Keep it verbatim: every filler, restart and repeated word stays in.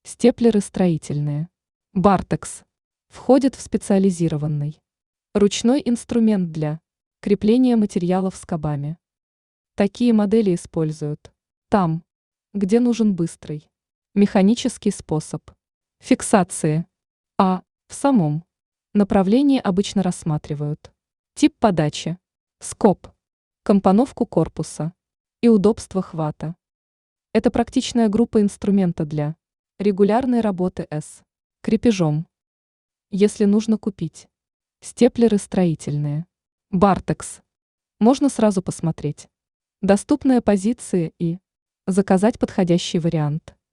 Степлеры строительные. Бартекс. Входит в специализированный ручной инструмент для крепления материалов скобами. Такие модели используют там, где нужен быстрый механический способ фиксации, а в самом направлении обычно рассматривают тип подачи, скоб, компоновку корпуса и удобство хвата. Это практичная группа инструмента для регулярной работы с крепежом. Если нужно купить степлеры строительные, Бартекс, можно сразу посмотреть доступные позиции и заказать подходящий вариант.